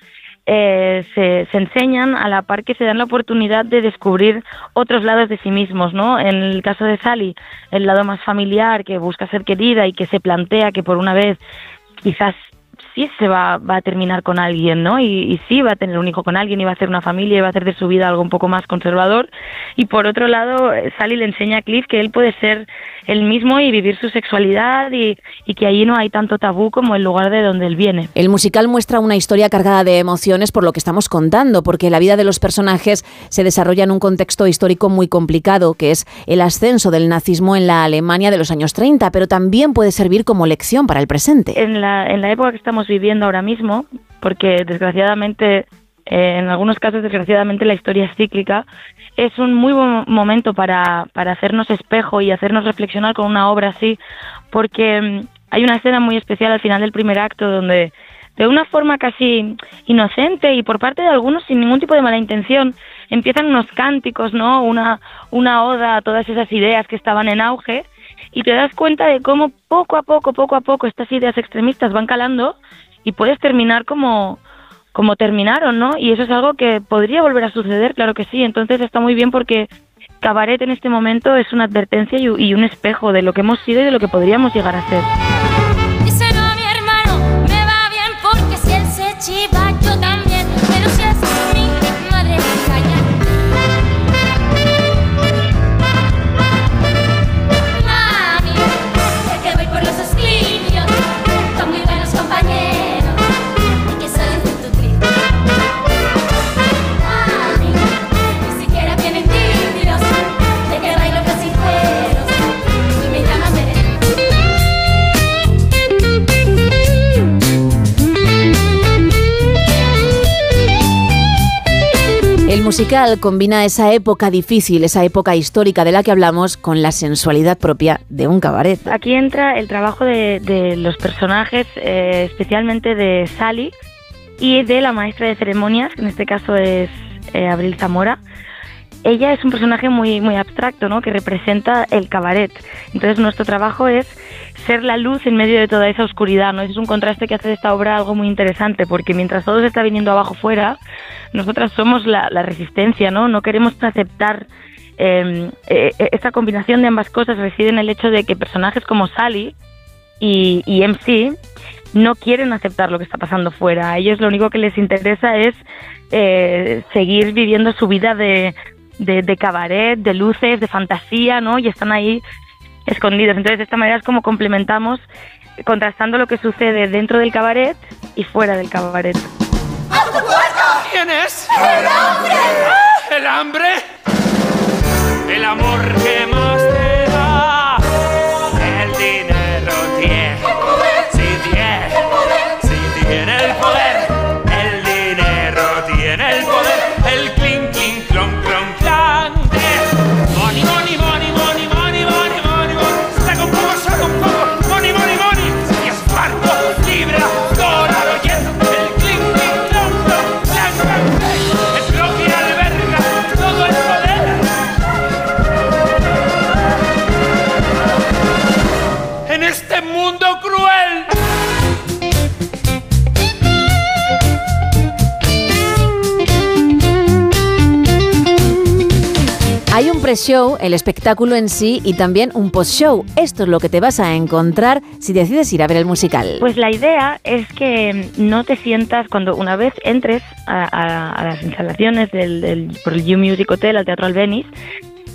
eh, se, se enseñan a la par que se dan la oportunidad de descubrir otros lados de sí mismos, ¿no? En el caso de Sally, el lado más familiar, que busca ser querida y que se plantea que por una vez quizás sí se va, va a terminar con alguien, ¿no? Y, y sí va a tener un hijo con alguien y va a hacer una familia y va a hacer de su vida algo un poco más conservador. Y por otro lado, Sally le enseña a Cliff que él puede ser él mismo y vivir su sexualidad y, y que allí no hay tanto tabú como el lugar de donde él viene. El musical muestra una historia cargada de emociones por lo que estamos contando, porque la vida de los personajes se desarrolla en un contexto histórico muy complicado, que es el ascenso del nazismo en la Alemania de los años treinta, pero también puede servir como lección para el presente. En la, en la época que estamos viviendo ahora mismo, porque desgraciadamente, eh, en algunos casos desgraciadamente la historia es cíclica, es un muy buen momento para, para hacernos espejo y hacernos reflexionar con una obra así, porque um, hay una escena muy especial al final del primer acto donde de una forma casi inocente y por parte de algunos sin ningún tipo de mala intención empiezan unos cánticos, ¿no? Una, una oda a todas esas ideas que estaban en auge y te das cuenta de cómo poco a poco, poco a poco estas ideas extremistas van calando y puedes terminar como... como terminaron, ¿no? Y eso es algo que podría volver a suceder, claro que sí. Entonces está muy bien porque Cabaret en este momento es una advertencia y, y un espejo de lo que hemos sido y de lo que podríamos llegar a ser. Díselo a mi hermano, me va bien porque si él se chiva yo también, pero si es mi madre calla. Mami, sé que voy por los escribios con muy buenos compañeros. El musical combina esa época difícil, esa época histórica de la que hablamos, con la sensualidad propia de un cabaret. Aquí entra el trabajo de, de los personajes, eh, especialmente de Sally y de la maestra de ceremonias, que en este caso es eh, Abril Zamora. Ella es un personaje muy, muy abstracto, ¿no? Que representa el cabaret. Entonces nuestro trabajo es ser la luz en medio de toda esa oscuridad, ¿no? Es un contraste que hace de esta obra algo muy interesante, porque mientras todo se está viniendo abajo fuera, nosotras somos la, la resistencia, ¿no? No queremos aceptar eh, eh, esta combinación de ambas cosas. Reside en el hecho de que personajes como Sally y, y M C no quieren aceptar lo que está pasando fuera. A ellos lo único que les interesa es eh, seguir viviendo su vida de, de, de cabaret, de luces, de fantasía, ¿no? Y están ahí escondidos. Entonces, de esta manera es como complementamos, contrastando lo que sucede dentro del cabaret y fuera del cabaret. ¿Quién es? ¡El hambre! ¿El hambre? El amor que más te da. El dinero tiene. Si tiene. Si tiene el poder. El dinero tiene el poder. El clink, clink, clon, clon, clan. Money, money, money, money, money, money, money, money. Saca un poco, saca un poco. Money, money, money. Y es barco, libre, dorado, lleno. El clink, clink, clon, clon, clan, clan. El bloque alberga todo el poder. En este mundo cruel. Hay un pre-show, el espectáculo en sí, y también un post-show. Esto es lo que te vas a encontrar si decides ir a ver el musical. Pues la idea es que no te sientas, cuando una vez entres a, a, a las instalaciones del, del, por el U Music Hotel, al Teatro Albéniz,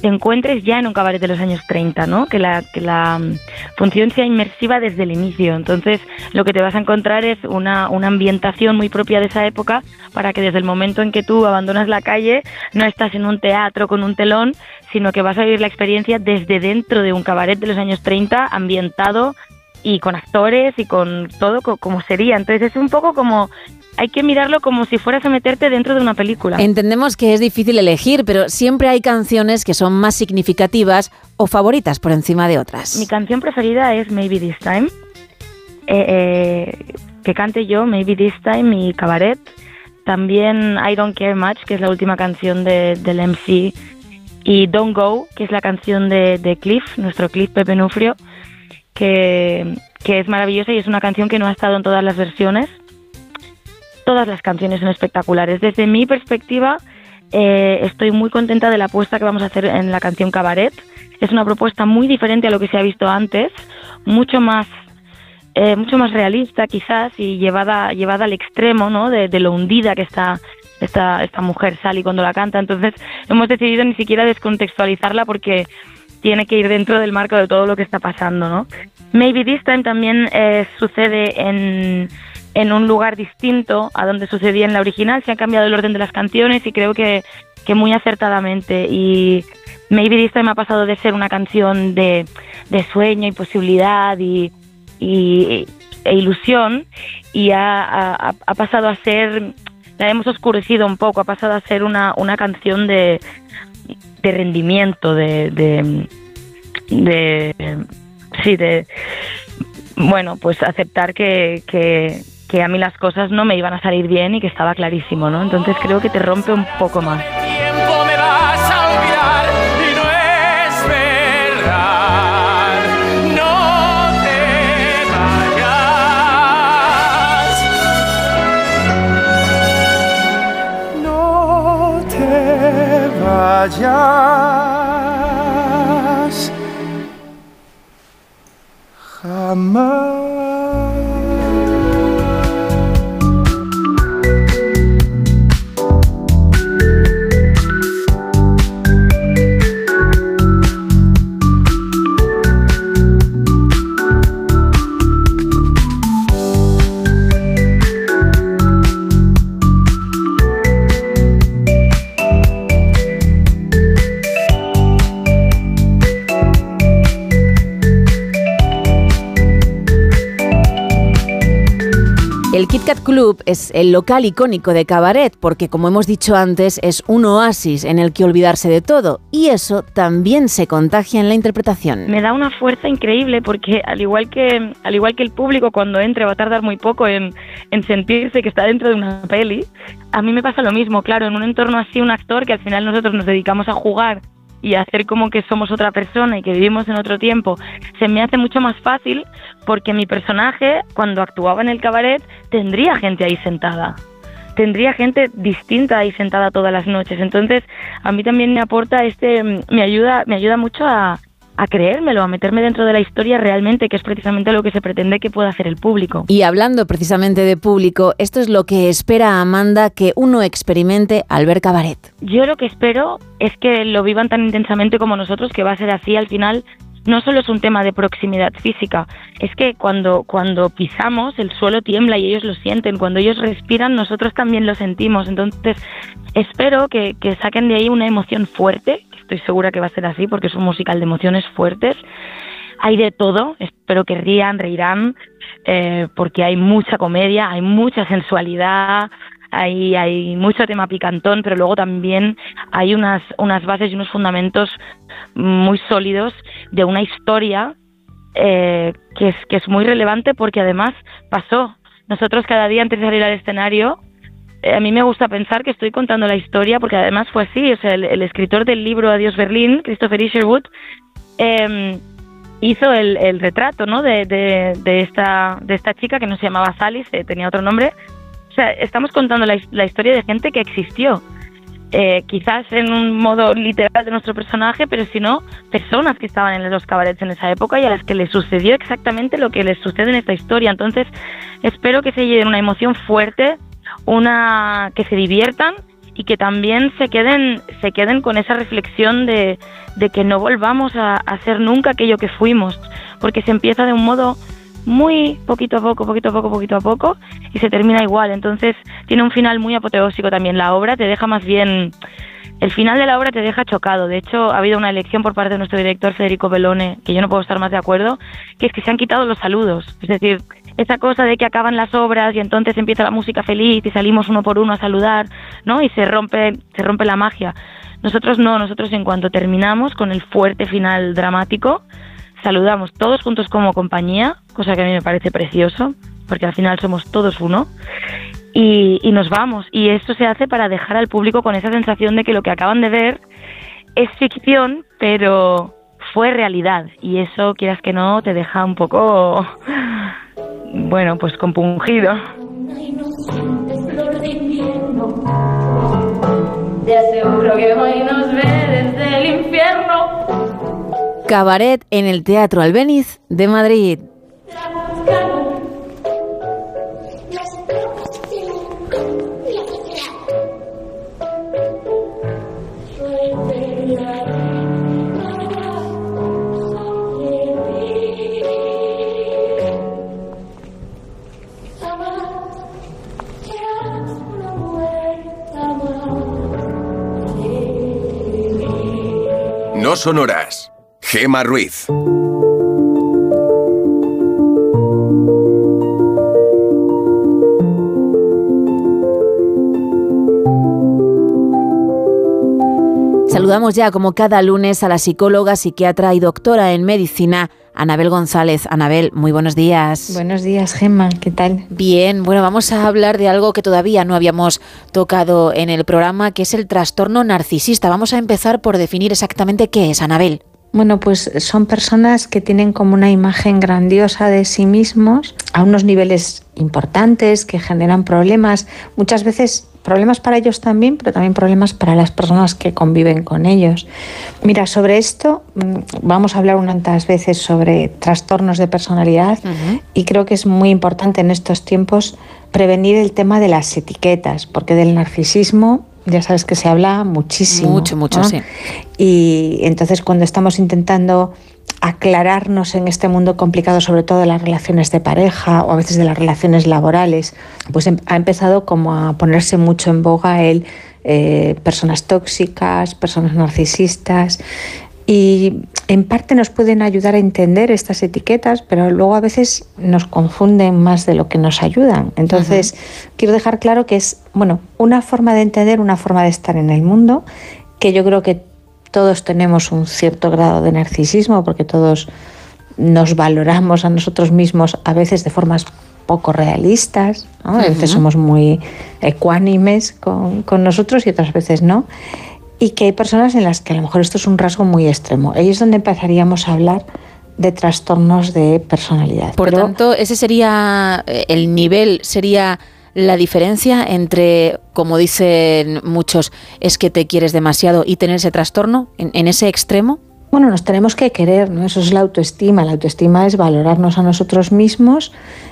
te encuentres ya en un cabaret de los años treinta, ¿no? Que la, que la función sea inmersiva desde el inicio. Entonces, lo que te vas a encontrar es una, una ambientación muy propia de esa época para que desde el momento en que tú abandonas la calle no estás en un teatro con un telón, sino que vas a vivir la experiencia desde dentro de un cabaret de los años treinta, ambientado y con actores y con todo co- como sería. Entonces, es un poco como... Hay que mirarlo como si fueras a meterte dentro de una película. Entendemos que es difícil elegir, pero siempre hay canciones que son más significativas o favoritas por encima de otras. Mi canción preferida es Maybe This Time, eh, eh, que cante yo, Maybe This Time, y Cabaret. También I Don't Care Much, que es la última canción de, del M C, y Don't Go, que es la canción de, de Cliff, nuestro Cliff Pepe Nufrio, que, que es maravillosa y es una canción que no ha estado en todas las versiones. Todas las canciones son espectaculares. Desde mi perspectiva, eh, estoy muy contenta de la apuesta que vamos a hacer en la canción Cabaret. Es una propuesta muy diferente a lo que se ha visto antes, mucho más, eh, mucho más realista quizás y llevada, llevada al extremo, ¿no? de, de lo hundida que está esta, esta mujer Sally cuando la canta. Entonces hemos decidido ni siquiera descontextualizarla porque tiene que ir dentro del marco de todo lo que está pasando, ¿no? Maybe This Time también eh, sucede en... en un lugar distinto a donde sucedía en la original. Se ha cambiado el orden de las canciones y creo que, que muy acertadamente. Y Maybe This Time ha pasado de ser una canción de, de sueño y posibilidad y, y e ilusión y ha, ha, ha pasado a ser, la hemos oscurecido un poco, ha pasado a ser una, una canción de, de rendimiento, de, de, de sí, de bueno, pues aceptar que, que que a mí las cosas no me iban a salir bien y que estaba clarísimo, ¿no? Entonces creo que te rompe un poco más. Tiempo me vas a olvidar y no es verdad. No te vayas. No te vayas. Jamás. El Kit Kat Club es el local icónico de Cabaret porque, como hemos dicho antes, es un oasis en el que olvidarse de todo y eso también se contagia en la interpretación. Me da una fuerza increíble porque al igual que al igual que el público cuando entre va a tardar muy poco en, en sentirse que está dentro de una peli, a mí me pasa lo mismo, claro, en un entorno así, un actor que al final nosotros nos dedicamos a jugar y hacer como que somos otra persona y que vivimos en otro tiempo, se me hace mucho más fácil porque mi personaje, cuando actuaba en el cabaret, tendría gente ahí sentada. Tendría gente distinta ahí sentada todas las noches. Entonces, a mí también me aporta este, me ayuda, me ayuda mucho a, a creérmelo, a meterme dentro de la historia realmente, que es precisamente lo que se pretende que pueda hacer el público. Y hablando precisamente de público, esto es lo que espera Amanda que uno experimente al ver Cabaret. Yo lo que espero es que lo vivan tan intensamente como nosotros, que va a ser así al final. No solo es un tema de proximidad física, es que cuando, cuando pisamos el suelo tiembla y ellos lo sienten, cuando ellos respiran nosotros también lo sentimos. Entonces espero que, que saquen de ahí una emoción fuerte, estoy segura que va a ser así porque es un musical de emociones fuertes. Hay de todo, espero que rían, reirán, eh, porque hay mucha comedia, hay mucha sensualidad, hay, hay mucho tema picantón, pero luego también hay unas, unas bases y unos fundamentos muy sólidos de una historia eh, que, es, que es muy relevante porque además pasó. Nosotros cada día antes de salir al escenario, eh, a mí me gusta pensar que estoy contando la historia porque además fue así. O sea, el, el escritor del libro Adiós Berlín, Christopher Isherwood, eh, hizo el, el retrato, ¿no? de, de, de, esta, de esta chica que no se llamaba Sally, se, tenía otro nombre. O sea, estamos contando la, la historia de gente que existió. Eh, quizás en un modo literal de nuestro personaje, pero si no, personas que estaban en los cabarets en esa época y a las que les sucedió exactamente lo que les sucede en esta historia. Entonces, espero que se lleven una emoción fuerte, una que se diviertan y que también se queden, se queden con esa reflexión de, de que no volvamos a, a ser nunca aquello que fuimos, porque se empieza de un modo muy poquito a poco, poquito a poco, poquito a poco, y se termina igual. Entonces tiene un final muy apoteósico también. La obra te deja más bien, el final de la obra te deja chocado. De hecho, ha habido una elección por parte de nuestro director Federico Bellone, que yo no puedo estar más de acuerdo, que es que se han quitado los saludos. Es decir, esa cosa de que acaban las obras y entonces empieza la música feliz y salimos uno por uno a saludar, ¿no? Y se rompe, se rompe la magia. Nosotros no, nosotros en cuanto terminamos con el fuerte final dramático, saludamos todos juntos como compañía, cosa que a mí me parece precioso, porque al final somos todos uno, y, y nos vamos. Y esto se hace para dejar al público con esa sensación de que lo que acaban de ver es ficción, pero fue realidad. Y eso, quieras que no, te deja un poco, bueno, pues compungido. Te aseguro que hoy nos ve desde el infierno. Cabaret en el Teatro Albéniz de Madrid. No sonoras. Gemma Ruiz. Saludamos ya como cada lunes a la psicóloga, psiquiatra y doctora en medicina, Anabel González. Anabel, muy buenos días. Buenos días, Gemma, ¿qué tal? Bien, bueno, vamos a hablar de algo que todavía no habíamos tocado en el programa, que es el trastorno narcisista. Vamos a empezar por definir exactamente qué es, Anabel. Bueno, pues son personas que tienen como una imagen grandiosa de sí mismos a unos niveles importantes que generan problemas, muchas veces problemas para ellos también, pero también problemas para las personas que conviven con ellos. Mira, sobre esto vamos a hablar unas veces sobre trastornos de personalidad uh-huh. y creo que es muy importante en estos tiempos prevenir el tema de las etiquetas, porque del narcisismo ya sabes que se habla muchísimo. Mucho, mucho, ¿no? sí. Y entonces cuando estamos intentando aclararnos en este mundo complicado, sobre todo de las relaciones de pareja o a veces de las relaciones laborales, pues ha empezado como a ponerse mucho en boga el eh, personas tóxicas, personas narcisistas, y en parte nos pueden ayudar a entender estas etiquetas, pero luego a veces nos confunden más de lo que nos ayudan. Entonces, uh-huh. quiero dejar claro que es, bueno, una forma de entender, una forma de estar en el mundo, que yo creo que todos tenemos un cierto grado de narcisismo, porque todos nos valoramos a nosotros mismos a veces de formas poco realistas, ¿no? Uh-huh. A veces somos muy ecuánimes con, con nosotros y otras veces no. Y que hay personas en las que a lo mejor esto es un rasgo muy extremo. Ahí es donde empezaríamos a hablar de trastornos de personalidad. Por Pero, tanto, ese sería el nivel, sería la diferencia entre, como dicen muchos, es que te quieres demasiado y tener ese trastorno en, en ese extremo. Bueno, nos tenemos que querer, ¿no? Eso es la autoestima. La autoestima es valorarnos a nosotros mismos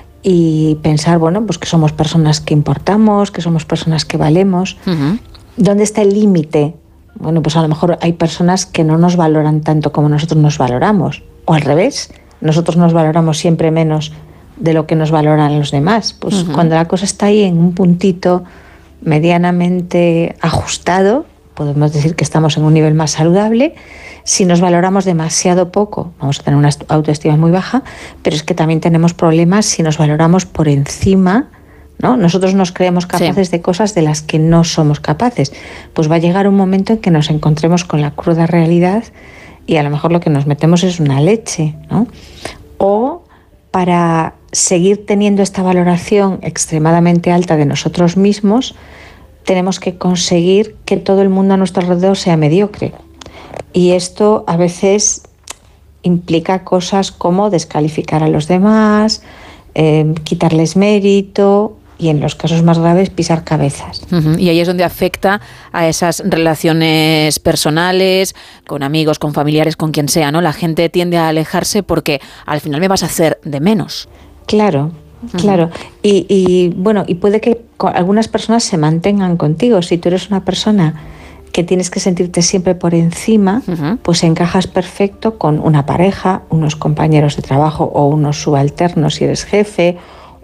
y pensar, bueno, pues que somos personas que importamos, que somos personas que valemos. Uh-huh. ¿Dónde está el límite? Bueno, pues a lo mejor hay personas que no nos valoran tanto como nosotros nos valoramos. O al revés, nosotros nos valoramos siempre menos de lo que nos valoran los demás. Pues uh-huh. cuando la cosa está ahí en un puntito medianamente ajustado, podemos decir que estamos en un nivel más saludable. Si nos valoramos demasiado poco, vamos a tener una autoestima muy baja, pero es que también tenemos problemas si nos valoramos por encima, ¿no? Nosotros nos creemos capaces sí. de cosas de las que no somos capaces. Pues va a llegar un momento en que nos encontremos con la cruda realidad y a lo mejor lo que nos metemos es una leche, ¿no? O para seguir teniendo esta valoración extremadamente alta de nosotros mismos, tenemos que conseguir que todo el mundo a nuestro alrededor sea mediocre. Y esto a veces implica cosas como descalificar a los demás, eh, quitarles mérito y en los casos más graves pisar cabezas. Uh-huh. Y ahí es donde afecta a esas relaciones personales, con amigos, con familiares, con quien sea, ¿no? La gente tiende a alejarse porque al final me vas a hacer de menos. Claro, Claro, y, y bueno, y puede que algunas personas se mantengan contigo. Si tú eres una persona que tienes que sentirte siempre por encima, uh-huh. pues encajas perfecto con una pareja, unos compañeros de trabajo o unos subalternos si eres jefe,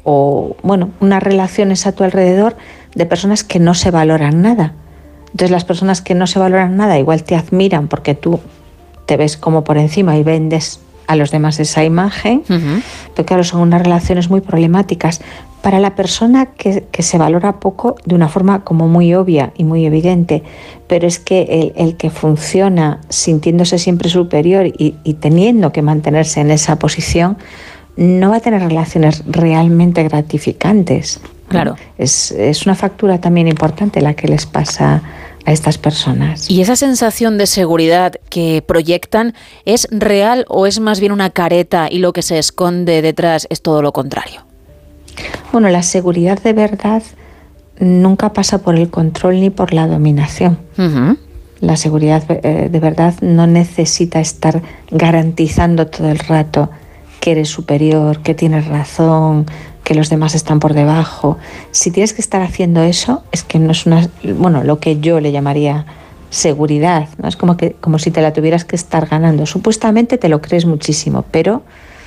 o bueno, unas relaciones a tu alrededor de personas que no se valoran nada. Entonces las personas que no se valoran nada igual te admiran porque tú te ves como por encima y vendes a los demás esa imagen, uh-huh. pero claro, son unas relaciones muy problemáticas. Para la persona que, que se valora poco de una forma como muy obvia y muy evidente, pero es que el, el que funciona sintiéndose siempre superior y, y teniendo que mantenerse en esa posición, no va a tener relaciones realmente gratificantes. Claro. Es, es una factura también importante la que les pasa a estas personas. ¿Y esa sensación de seguridad que proyectan es real o es más bien una careta y lo que se esconde detrás es todo lo contrario? Bueno, la seguridad de verdad nunca pasa por el control ni por la dominación. Uh-huh. La seguridad eh, de verdad no necesita estar garantizando todo el rato que eres superior, que tienes razón, que los demás están por debajo. Si tienes que estar haciendo eso, es que no es una, bueno, lo que yo le llamaría seguridad, ¿no? Es como que como si te la tuvieras que estar ganando. Supuestamente te lo crees muchísimo, pero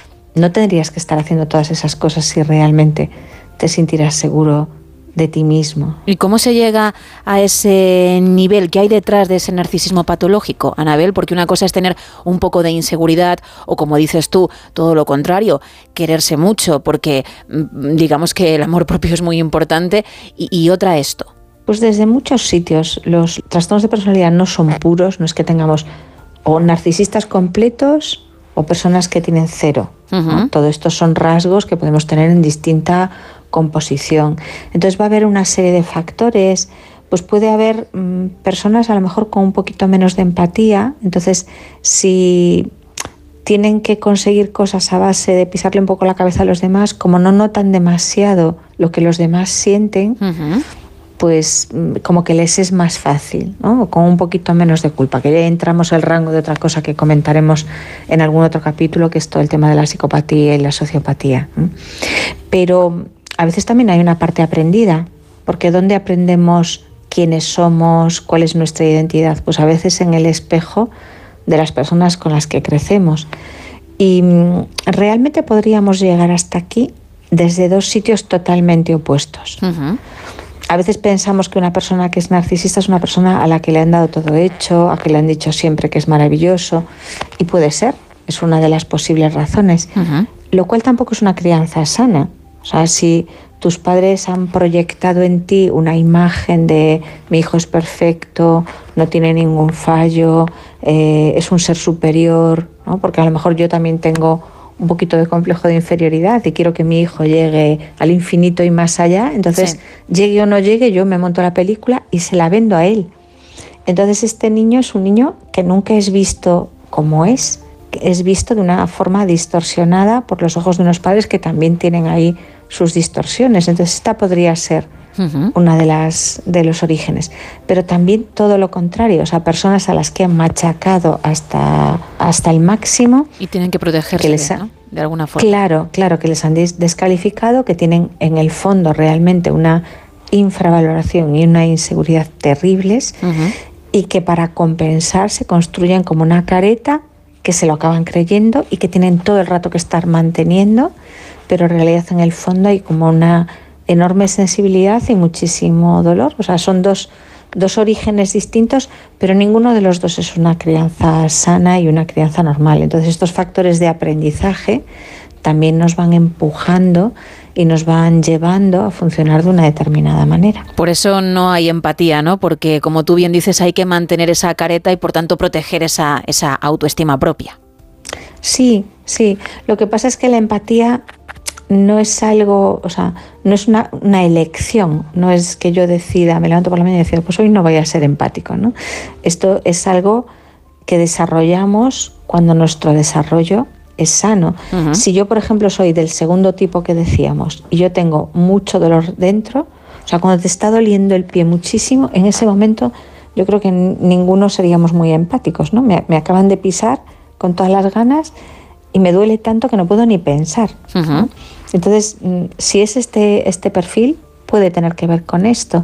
no tendrías que estar haciendo todas esas cosas si realmente te sintieras seguro de ti mismo. ¿Y cómo se llega a ese nivel? ¿Qué hay detrás de ese narcisismo patológico, Anabel? Porque una cosa es tener un poco de inseguridad o, como dices tú, todo lo contrario, quererse mucho, porque digamos que el amor propio es muy importante, y, y otra esto. Pues desde muchos sitios los trastornos de personalidad no son puros, no es que tengamos o narcisistas completos o personas que tienen cero. Uh-huh. ¿no? Todo esto son rasgos que podemos tener en distinta composición. Entonces va a haber una serie de factores, pues puede haber mmm, personas a lo mejor con un poquito menos de empatía, entonces si tienen que conseguir cosas a base de pisarle un poco la cabeza a los demás, como no notan demasiado lo que los demás sienten, uh-huh. pues como que les es más fácil, ¿no? Con un poquito menos de culpa, que ya entramos al rango de otra cosa que comentaremos en algún otro capítulo, que es todo el tema de la psicopatía y la sociopatía. Pero a veces también hay una parte aprendida, porque ¿dónde aprendemos quiénes somos, cuál es nuestra identidad? Pues a veces en el espejo de las personas con las que crecemos. Y realmente podríamos llegar hasta aquí desde dos sitios totalmente opuestos. Uh-huh. A veces pensamos que una persona que es narcisista es una persona a la que le han dado todo hecho, a que le han dicho siempre que es maravilloso, y puede ser, es una de las posibles razones, uh-huh. lo cual tampoco es una crianza sana. O sea, si tus padres han proyectado en ti una imagen de mi hijo es perfecto, no tiene ningún fallo, eh, es un ser superior, ¿no? Porque a lo mejor yo también tengo un poquito de complejo de inferioridad y quiero que mi hijo llegue al infinito y más allá, entonces sí. llegue o no llegue, yo me monto la película y se la vendo a él. Entonces este niño es un niño que nunca es visto como es, es visto de una forma distorsionada por los ojos de unos padres que también tienen ahí sus distorsiones. Entonces esta podría ser uh-huh. una de las de los orígenes. Pero también todo lo contrario, o sea, personas a las que han machacado hasta, hasta el máximo. Y tienen que protegerse, que les ha, ¿no? de alguna forma. Claro, claro, que les han des- descalificado, que tienen en el fondo realmente una infravaloración y una inseguridad terribles, uh-huh. y que para compensar se construyen como una careta, que se lo acaban creyendo y que tienen todo el rato que estar manteniendo, pero en realidad en el fondo hay como una enorme sensibilidad y muchísimo dolor. O sea, son dos, dos orígenes distintos, pero ninguno de los dos es una crianza sana y una crianza normal. Entonces estos factores de aprendizaje también nos van empujando y nos van llevando a funcionar de una determinada manera. Por eso no hay empatía, ¿no? Porque, como tú bien dices, hay que mantener esa careta y, por tanto, proteger esa, esa autoestima propia. Sí, sí. Lo que pasa es que la empatía no es algo, o sea, no es una, una elección, no es que yo decida, me levanto por la mañana y decido, pues hoy no voy a ser empático, ¿no? Esto es algo que desarrollamos cuando nuestro desarrollo es sano. Uh-huh. Si yo, por ejemplo, soy del segundo tipo que decíamos y yo tengo mucho dolor dentro, o sea, cuando te está doliendo el pie muchísimo, en ese momento yo creo que n- ninguno seríamos muy empáticos, ¿no? Me, me acaban de pisar con todas las ganas y me duele tanto que no puedo ni pensar, uh-huh. ¿no? Entonces, si es este, este perfil, puede tener que ver con esto.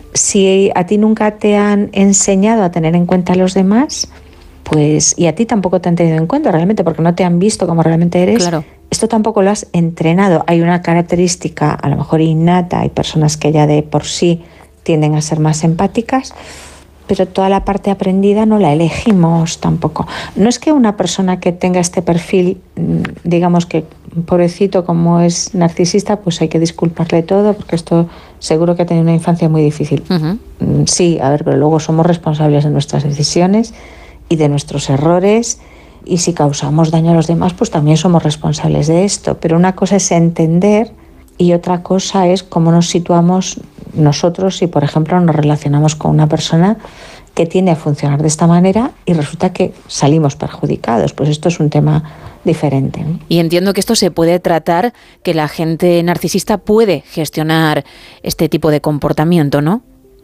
Si a ti nunca te han enseñado a tener en cuenta a los demás, pues, y a ti tampoco te han tenido en cuenta realmente porque no te han visto como realmente eres, claro. Esto tampoco lo has entrenado. Hay una característica a lo mejor innata, hay personas que ya de por sí tienden a ser más empáticas, pero toda la parte aprendida no la elegimos tampoco. No es que una persona que tenga este perfil, digamos que pobrecito como es narcisista, pues hay que disculparle todo, porque esto seguro que ha tenido una infancia muy difícil. Uh-huh. Sí, a ver, pero luego somos responsables de nuestras decisiones y de nuestros errores, y si causamos daño a los demás, pues también somos responsables de esto. Pero una cosa es entender y otra cosa es cómo nos situamos nosotros si, por ejemplo, nos relacionamos con una persona que tiende a funcionar de esta manera y resulta que salimos perjudicados. Pues esto es un tema diferente, ¿no? Y entiendo que esto se puede tratar, que la gente narcisista puede gestionar este tipo de comportamiento, ¿no?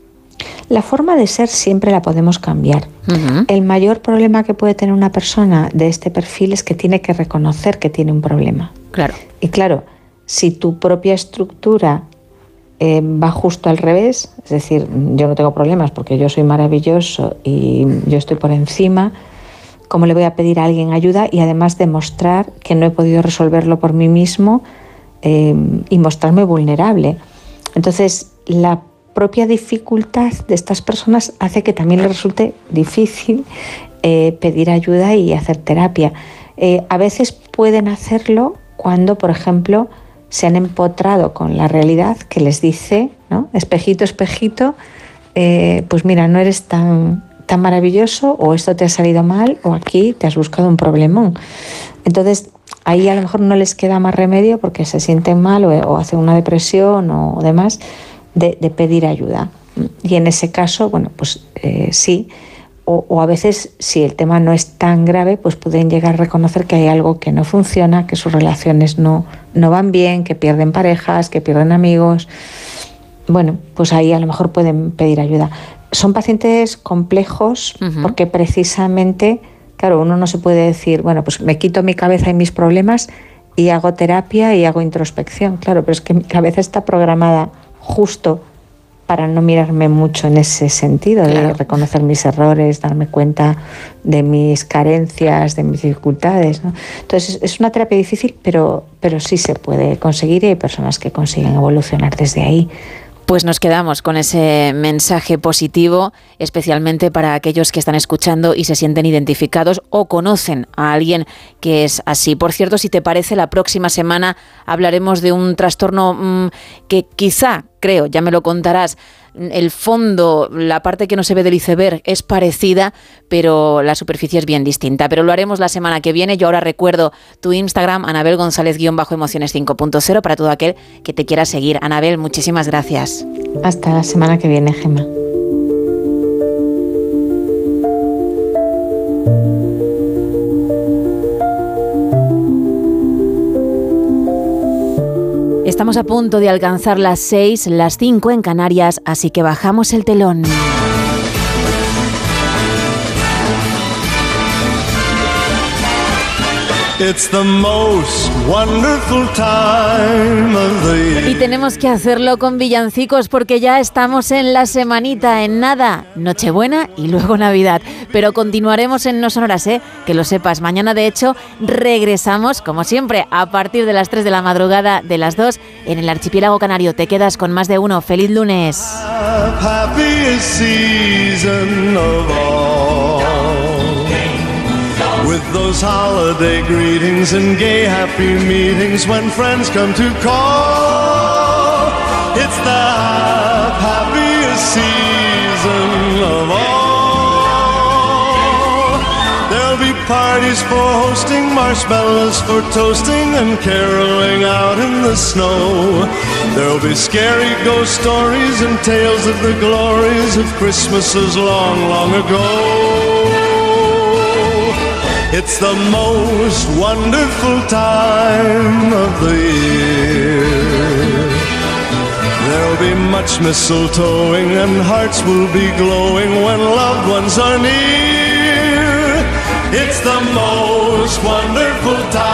La forma de ser siempre la podemos cambiar. Uh-huh. El mayor problema que puede tener una persona de este perfil es que tiene que reconocer que tiene un problema. Claro. Y claro, si tu propia estructura eh, va justo al revés, es decir, yo no tengo problemas porque yo soy maravilloso y yo estoy por encima, ¿cómo le voy a pedir a alguien ayuda y además demostrar que no he podido resolverlo por mí mismo eh, y mostrarme vulnerable? Entonces, la propia dificultad de estas personas hace que también les resulte difícil eh, pedir ayuda y hacer terapia. Eh, a veces pueden hacerlo cuando, por ejemplo, se han empotrado con la realidad que les dice, ¿no? Espejito, espejito, eh, pues mira, no eres tan, tan maravilloso, o esto te ha salido mal, o aquí te has buscado un problemón. Entonces, ahí a lo mejor no les queda más remedio porque se sienten mal o, o hacen una depresión o demás, De, de pedir ayuda. Y en ese caso, bueno, pues eh, sí, o, o a veces si el tema no es tan grave, pues pueden llegar a reconocer que hay algo que no funciona, que sus relaciones no, no van bien, que pierden parejas, que pierden amigos. Bueno, pues ahí a lo mejor pueden pedir ayuda. Son pacientes complejos, uh-huh. porque precisamente, claro, uno no se puede decir, bueno, pues me quito mi cabeza y mis problemas y hago terapia y hago introspección. Claro, pero es que mi cabeza está programada justo para no mirarme mucho en ese sentido, claro. de reconocer mis errores, darme cuenta de mis carencias, de mis dificultades, ¿no? Entonces es una terapia difícil, pero, pero sí se puede conseguir y hay personas que consiguen evolucionar desde ahí. Pues nos quedamos con ese mensaje positivo, especialmente para aquellos que están escuchando y se sienten identificados o conocen a alguien que es así. Por cierto, si te parece, la próxima semana hablaremos de un trastorno mmm, que quizá, creo, ya me lo contarás, el fondo, la parte que no se ve del iceberg es parecida, pero la superficie es bien distinta. Pero lo haremos la semana que viene. Yo ahora recuerdo tu Instagram, Anabel González guión bajo emociones cinco punto cero, para todo aquel que te quiera seguir. Anabel, muchísimas gracias. Hasta la semana que viene, Gemma. Estamos a punto de alcanzar las seis, las cinco en Canarias, así que bajamos el telón. It's the most wonderful time of the year. Y tenemos que hacerlo con villancicos porque ya estamos en la semanita, en nada, Nochebuena y luego Navidad. Pero continuaremos en No Son Horas, ¿eh? Que lo sepas. Mañana, de hecho, regresamos, como siempre, a partir de las tres de la madrugada, de las dos, en el archipiélago canario. Te quedas con Más de Uno. ¡Feliz lunes! Happiest season of all. With those holiday greetings and gay happy meetings when friends come to call. It's the happiest season of all. There'll be parties for hosting, marshmallows for toasting, and caroling out in the snow. There'll be scary ghost stories and tales of the glories of Christmases long, long ago. It's the most wonderful time of the year. There'll be much mistletoeing and hearts will be glowing when loved ones are near. It's the most wonderful time.